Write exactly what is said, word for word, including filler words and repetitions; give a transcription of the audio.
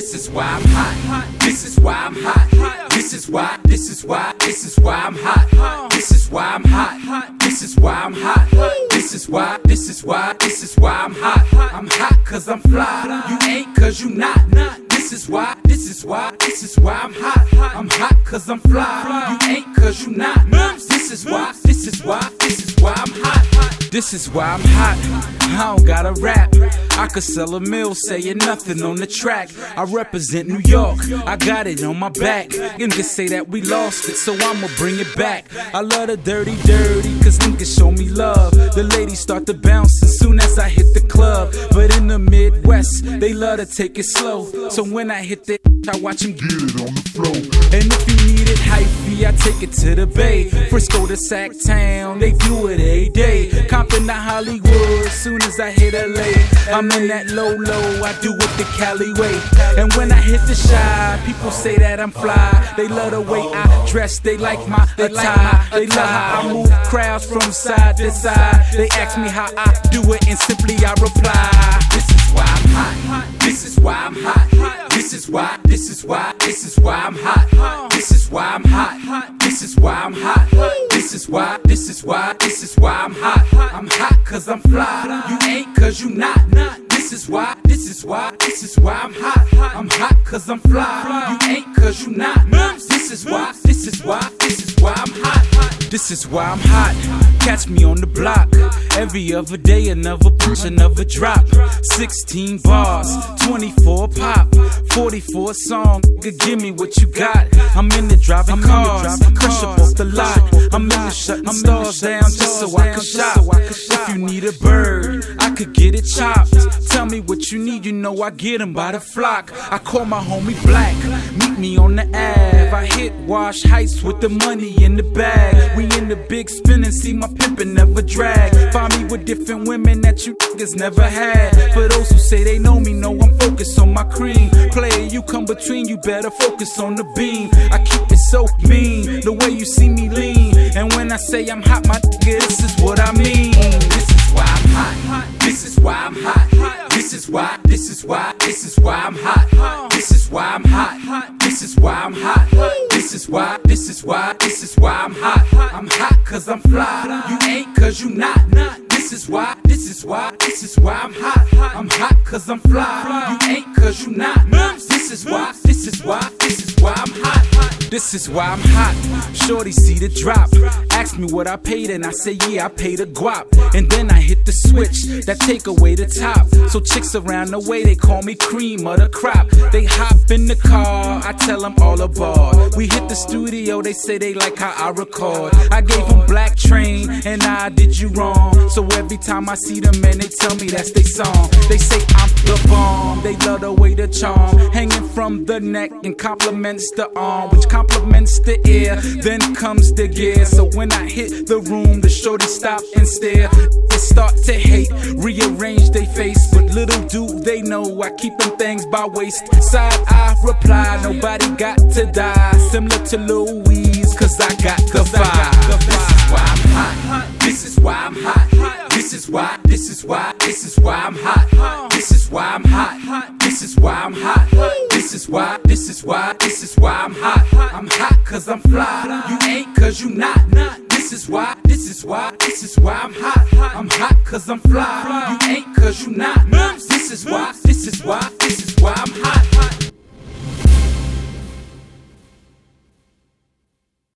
this is why I'm hot. This is why I'm hot. This is why, this is why, this is why I'm hot. This is why I'm hot. This is why I'm hot. This is why, this is why, this is why I'm hot. I'm hot cause I'm fly. You ain't cause you not. This is why, this is why, this is why I'm hot. I'm hot cause I'm fly. You ain't cause you not. This is why, this is why, this is why I'm hot. This is why I'm hot. I don't gotta rap. I could sell a mill saying nothing on the track. I represent New York, I got it on my back. And can say that we lost it, so I'ma bring it back. I love the dirty, dirty, cause niggas show me love. The ladies start to bounce as soon as I hit the club. But in the Midwest, they love to take it slow. So when I hit that, I watch them get it on the floor. And if you need it hyphy, I take it to the Bay. Frisco to Sac Town, they do it every day. Compton to Hollywood, soon as I hit L A, I'm in that low low, I do it the Cali way. And when I hit the Chi, people say that I'm fly. They love the way I dress, they like my attire. They love how I move crowds from side to side. They ask me how I do it, and simply I reply, this is why I'm hot. This is why I'm hot. This is why, this is why, this is why I'm hot. This is why I'm hot. This is why I'm hot. This is why, this is why, this is why I'm hot. I'm hot cause I'm fly. You ain't cause you not. This is why, this is why, this is why I'm hot. I'm hot cause I'm fly. You ain't cause you not. This is why, this is why, this is why I'm hot. This is why I'm hot. Catch me on the block. Every other day another push, another drop. Sixteen bars, twenty-four pop, forty-four song. Give me what you got. I'm in the driving cars, crush up off the lot. I'm in the shutting stars down just so I can shop. If you need a bird, I could get it chopped. Tell me what you need, you know I get them by the flock. I call my homie Black, meet me on the Ave. I hit Wash Heights with the money in the bag. We in the big spin and see my pimpin' never drag. Find me with different women that you niggas never had. For those who say they know me, know I'm focused on my cream. Player, you come between, you better focus on the beam. I keep it so mean, the way you see me lean. And when I say I'm hot, my nigga, this is what I mean. This is why I'm hot. This is why I'm hot. This is why, this is why, this is why I'm hot. This is why I'm hot. This is why I'm hot. This is why, this is why, this is why I'm hot. I'm hot cause I'm fly. You ain't cause you not. This is why, this is why, this is why I'm hot. I'm hot cause I'm fly. You ain't cause you not. This is why, this is why, this is why I'm hot. This is why I'm hot. Shorty see the drop. Ask me what I paid and I say yeah, I paid a guap. And then I hit the switch that take away the top. So chicks around the way, they call me cream of the crop. They hop in the car, I tell them all aboard. We hit the studio, they say they like how I record. I gave them Black Train and I did you wrong. So every time I see them, man, they tell me that's their song. They say I'm the bomb, they love the way the charm hanging from the neck and compliments the arm, which compliments the ear. Then comes the gear. So when I hit the room, the shorty stop and stare. They start to hate, rearrange their face, but little do they know I keep them things by waist. Side I reply, nobody got to die. Similar to Louise, cause I got the vibe. This is why I'm hot. This is why, this is why, this is why I'm hot. This is why I'm hot. This is why I'm hot. This is why, this is why, this is why I'm hot. I'm hot cause I'm fly. You ain't cause you not. This is why, this is why, this is why I'm hot. I'm hot cause I'm fly. You ain't cause you not. This is why, this is why,